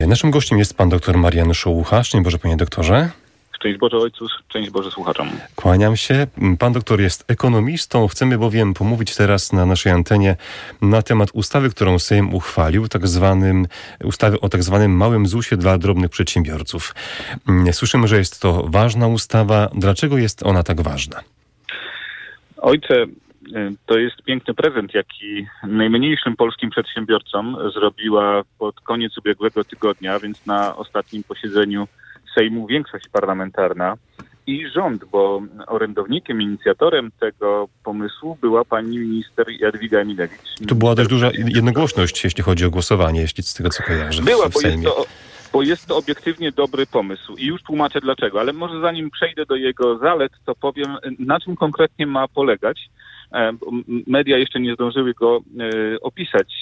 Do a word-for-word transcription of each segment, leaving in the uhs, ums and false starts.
Naszym gościem jest pan doktor Marian Szołucha. Szczęść Boże, panie doktorze. Szczęść Boże ojcu, szczęść Boże słuchaczom. Kłaniam się. Pan doktor jest ekonomistą. Chcemy bowiem pomówić teraz na naszej antenie na temat ustawy, którą Sejm uchwalił, tak zwanym, ustawy o tak zwanym małym zusie dla drobnych przedsiębiorców. Słyszymy, że jest to ważna ustawa. Dlaczego jest ona tak ważna? Ojcze, to jest piękny prezent, jaki najmniejszym polskim przedsiębiorcom zrobiła pod koniec ubiegłego tygodnia, więc na ostatnim posiedzeniu Sejmu większość parlamentarna i rząd, bo orędownikiem, inicjatorem tego pomysłu była pani minister Jadwiga Emilewicz. Tu była dość duża jednogłośność, jeśli chodzi o głosowanie, jeśli z tego co kojarzę. Była, w bo Sejmie. jest, to, bo jest to obiektywnie dobry pomysł i już tłumaczę dlaczego, ale może zanim przejdę do jego zalet, to powiem, na czym konkretnie ma polegać. Media jeszcze nie zdążyły go opisać.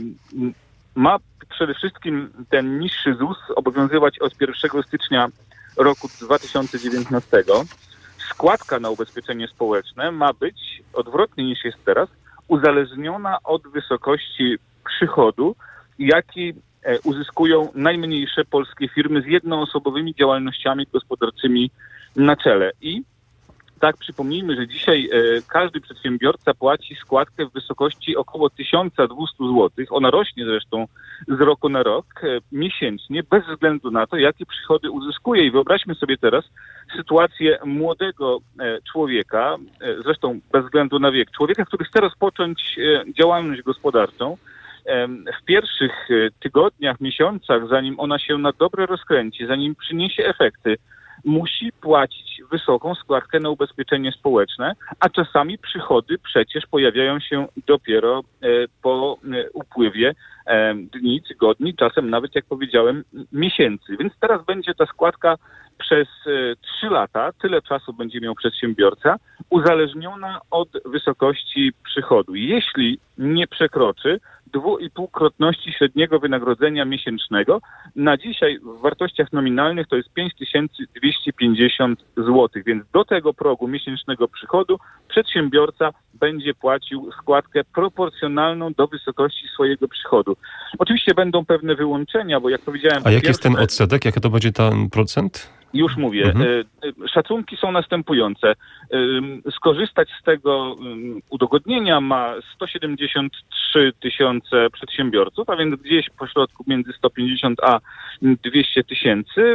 Ma przede wszystkim ten niższy Z U S obowiązywać od pierwszego stycznia roku dwa tysiące dziewiętnastego. Składka na ubezpieczenie społeczne ma być, odwrotnie niż jest teraz, uzależniona od wysokości przychodu, jaki uzyskują najmniejsze polskie firmy z jednoosobowymi działalnościami gospodarczymi na czele. I tak, przypomnijmy, że dzisiaj e, każdy przedsiębiorca płaci składkę w wysokości około tysiąc dwieście złotych. Ona rośnie zresztą z roku na rok e, miesięcznie, bez względu na to, jakie przychody uzyskuje. I wyobraźmy sobie teraz sytuację młodego e, człowieka, e, zresztą bez względu na wiek, człowieka, który chce rozpocząć e, działalność gospodarczą. E, w pierwszych e, tygodniach, miesiącach, zanim ona się na dobre rozkręci, zanim przyniesie efekty, musi płacić wysoką składkę na ubezpieczenie społeczne, a czasami przychody przecież pojawiają się dopiero e, po e, upływie e, dni, tygodni, czasem nawet, jak powiedziałem, miesięcy. Więc teraz będzie ta składka przez trzy lata, tyle czasu będzie miał przedsiębiorca, uzależniona od wysokości przychodu. Jeśli nie przekroczy dwu i pół krotności średniego wynagrodzenia miesięcznego, na dzisiaj w wartościach nominalnych to jest pięć tysięcy dwieście pięćdziesiąt złotych, więc do tego progu miesięcznego przychodu przedsiębiorca będzie płacił składkę proporcjonalną do wysokości swojego przychodu. Oczywiście będą pewne wyłączenia, bo jak powiedziałem... A jaki jest ten odsetek? Jaki to będzie ten procent? Już mówię. Mhm. Szacunki są następujące. Skorzystać z tego udogodnienia ma sto siedemdziesiąt trzy tysiące przedsiębiorców, a więc gdzieś pośrodku między sto pięćdziesiąt a dwieście tysięcy.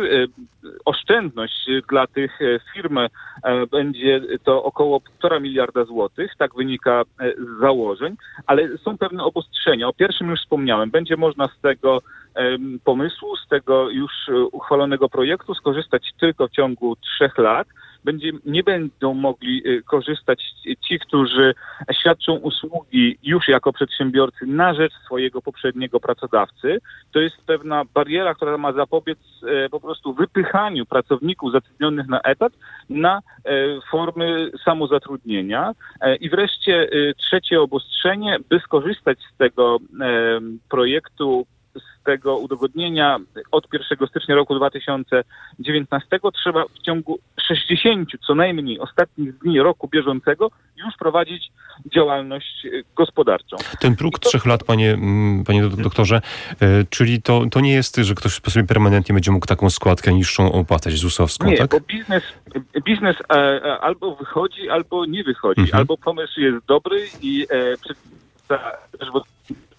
Oszczędność dla tych firm będzie to około półtora miliarda złotych, tak wynika z założeń, ale są pewne obostrzenia. O pierwszym już wspomniałem. Będzie można z tego pomysłu, z tego już uchwalonego projektu skorzystać tylko w ciągu trzech lat. Będzie, nie będą mogli korzystać ci, którzy świadczą usługi już jako przedsiębiorcy na rzecz swojego poprzedniego pracodawcy. To jest pewna bariera, która ma zapobiec e, po prostu wypychaniu pracowników zatrudnionych na etat na e, formy samozatrudnienia. E, I wreszcie e, trzecie obostrzenie, by skorzystać z tego e, projektu, z tego udogodnienia od pierwszego stycznia roku dwa tysiące dziewiętnastego trzeba w ciągu sześćdziesięciu co najmniej ostatnich dni roku bieżącego już prowadzić działalność gospodarczą. Ten próg to... trzech lat, panie, panie doktorze, czyli to, to nie jest, że ktoś sobie permanentnie będzie mógł taką składkę niższą opłacać Z U S-owską, nie, tak? Bo biznes, biznes e, albo wychodzi, albo nie wychodzi. Mhm. Albo pomysł jest dobry i e, przedsiębiorca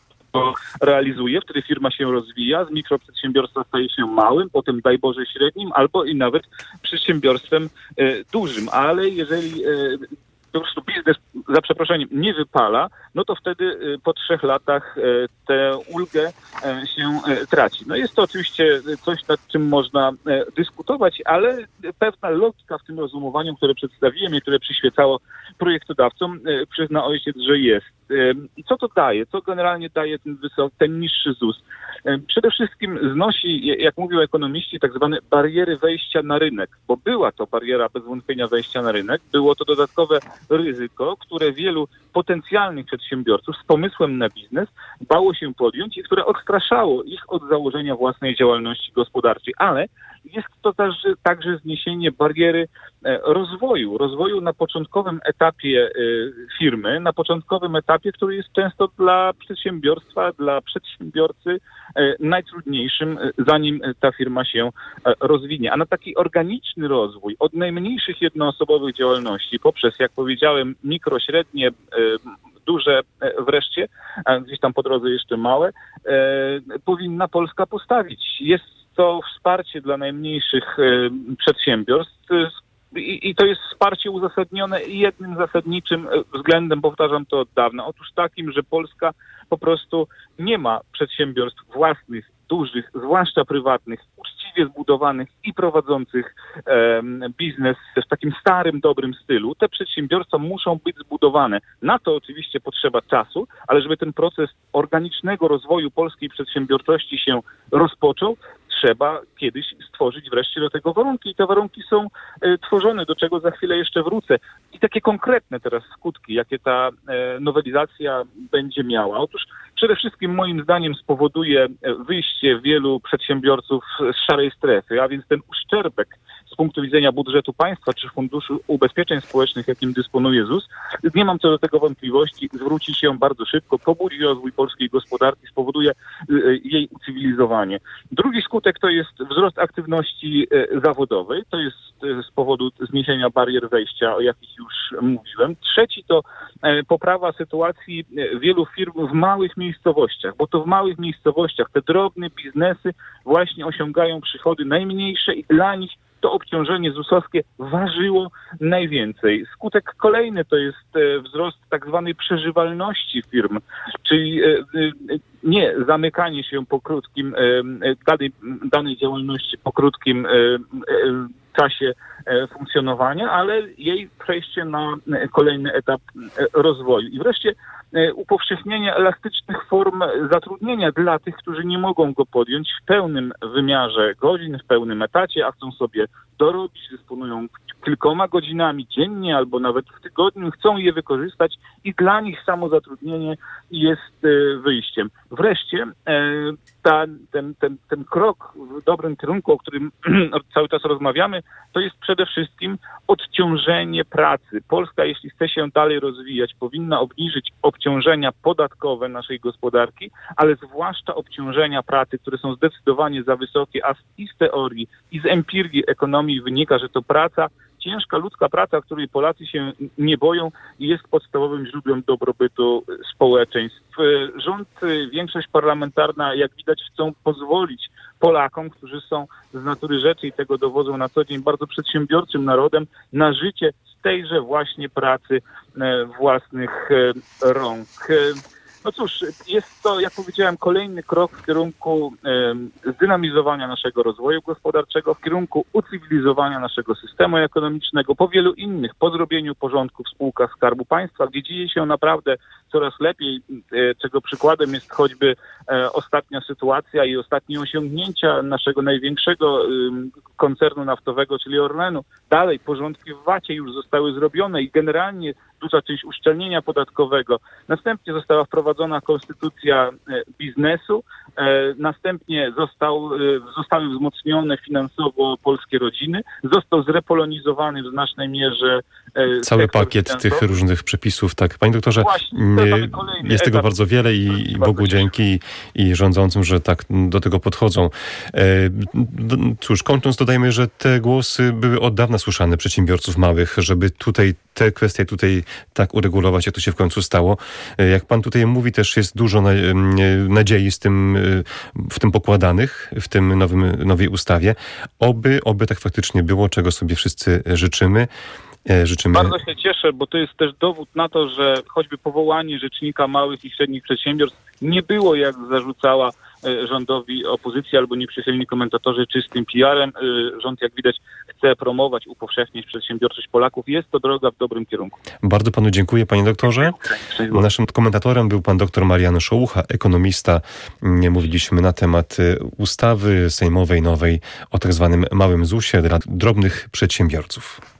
realizuje, wtedy firma się rozwija, z mikroprzedsiębiorstwa staje się małym, potem daj Boże średnim, albo i nawet przedsiębiorstwem e, dużym. Ale jeżeli e, po prostu biznes, za przeproszeniem, nie wypala, no to wtedy e, po trzech latach e, tę ulgę e, się e, traci. No jest to oczywiście coś, nad czym można e, dyskutować, ale pewna logika w tym rozumowaniu, które przedstawiłem i które przyświecało projektodawcom, e, przyzna ojciec, że jest. I co to daje? Co generalnie daje ten, wysok, ten niższy Z U S? Przede wszystkim znosi, jak mówią ekonomiści, tak zwane bariery wejścia na rynek, bo była to bariera bez wątpienia wejścia na rynek, było to dodatkowe ryzyko, które wielu potencjalnych przedsiębiorców z pomysłem na biznes bało się podjąć i które odstraszało ich od założenia własnej działalności gospodarczej, ale jest to także, także zniesienie bariery rozwoju, rozwoju na początkowym etapie firmy, na początkowym etapie etapie, który jest często dla przedsiębiorstwa, dla przedsiębiorcy najtrudniejszym, zanim ta firma się rozwinie. A na taki organiczny rozwój od najmniejszych jednoosobowych działalności poprzez, jak powiedziałem, mikro, średnie, duże wreszcie, a gdzieś tam po drodze jeszcze małe, powinna Polska postawić. Jest to wsparcie dla najmniejszych przedsiębiorstw i, i to jest wsparcie uzasadnione jednym zasadniczym względem, powtarzam to od dawna. Otóż takim, że Polska po prostu nie ma przedsiębiorstw własnych, dużych, zwłaszcza prywatnych, uczciwie zbudowanych i prowadzących e, biznes w takim starym, dobrym stylu. Te przedsiębiorstwa muszą być zbudowane. Na to oczywiście potrzeba czasu, ale żeby ten proces organicznego rozwoju polskiej przedsiębiorczości się rozpoczął, trzeba kiedyś stworzyć wreszcie do tego warunki. I te warunki są e, tworzone, do czego za chwilę jeszcze wrócę. I takie konkretne teraz skutki, jakie ta e, nowelizacja będzie miała. Otóż przede wszystkim moim zdaniem spowoduje wyjście wielu przedsiębiorców z szarej strefy, a więc ten uszczerbek z punktu widzenia budżetu państwa czy Funduszu Ubezpieczeń Społecznych, jakim dysponuje Z U S, nie mam co do tego wątpliwości, zwróci się bardzo szybko, pobudzi rozwój polskiej gospodarki, spowoduje jej ucywilizowanie. Drugi skutek to jest wzrost aktywności zawodowej, to jest z powodu zniesienia barier wejścia, o jakich już mówiłem. Trzeci to poprawa sytuacji wielu firm w małych miejscowościach, bo to w małych miejscowościach te drobne biznesy właśnie osiągają przychody najmniejsze i dla nich to obciążenie Z U S-owskie ważyło najwięcej. Skutek kolejny to jest wzrost tak zwanej przeżywalności firm, czyli nie zamykanie się po krótkim danej, danej działalności po krótkim czasie funkcjonowania, ale jej przejście na kolejny etap rozwoju. I wreszcie upowszechnienie elastycznych form zatrudnienia dla tych, którzy nie mogą go podjąć w pełnym wymiarze godzin, w pełnym etacie, a chcą sobie dorobić, dysponują kilkoma godzinami dziennie albo nawet w tygodniu, chcą je wykorzystać i dla nich samozatrudnienie jest wyjściem. Wreszcie ta, ten, ten, ten krok w dobrym kierunku, o którym cały czas rozmawiamy, to jest przede wszystkim odciążenie pracy. Polska, jeśli chce się dalej rozwijać, powinna obniżyć obciążenia podatkowe naszej gospodarki, ale zwłaszcza obciążenia pracy, które są zdecydowanie za wysokie, a i z teorii, i z empirii ekonomii wynika, że to praca, ciężka ludzka praca, której Polacy się nie boją i jest podstawowym źródłem dobrobytu społeczeństw. Rząd, większość parlamentarna, jak widać, chcą pozwolić Polakom, którzy są z natury rzeczy i tego dowodzą na co dzień bardzo przedsiębiorczym narodem, na życie z tejże właśnie pracy własnych rąk. No cóż, jest to, jak powiedziałem, kolejny krok w kierunku e, zdynamizowania naszego rozwoju gospodarczego, w kierunku ucywilizowania naszego systemu ekonomicznego, po wielu innych, po zrobieniu porządku w spółkach Skarbu Państwa, gdzie dzieje się naprawdę coraz lepiej, e, czego przykładem jest choćby e, ostatnia sytuacja i ostatnie osiągnięcia naszego największego e, koncernu naftowego, czyli Orlenu. Dalej porządki w vacie już zostały zrobione i generalnie duża część uszczelnienia podatkowego. Następnie została wprowadzona konstytucja biznesu, następnie został, zostały wzmocnione finansowo polskie rodziny, został zrepolonizowany w znacznej mierze cały pakiet finansowy. Tych różnych przepisów. Tak, panie doktorze, Właśnie, jest tego bardzo wiele i, i Bogu dzięki i rządzącym, że tak do tego podchodzą. Cóż, kończąc dodajmy, że te głosy były od dawna słyszane przedsiębiorców małych, żeby tutaj te kwestie tutaj tak uregulować, jak to się w końcu stało. Jak pan tutaj mówi, też jest dużo nadziei z tym, w tym pokładanych, w tym nowym, nowej ustawie. Oby, oby tak faktycznie było, czego sobie wszyscy życzymy. Życzymy. Bardzo się cieszę, bo to jest też dowód na to, że choćby powołanie Rzecznika Małych i Średnich Przedsiębiorstw nie było, jak zarzucała rządowi opozycja albo nieprzychylni komentatorzy, czystym P R-em. Rząd, jak widać, chce promować, upowszechniać przedsiębiorczość Polaków. Jest to droga w dobrym kierunku. Bardzo panu dziękuję, panie doktorze. Naszym komentatorem był pan doktor Marian Szołucha, ekonomista. Mówiliśmy na temat ustawy sejmowej nowej o tak zwanym małym zusie dla drobnych przedsiębiorców.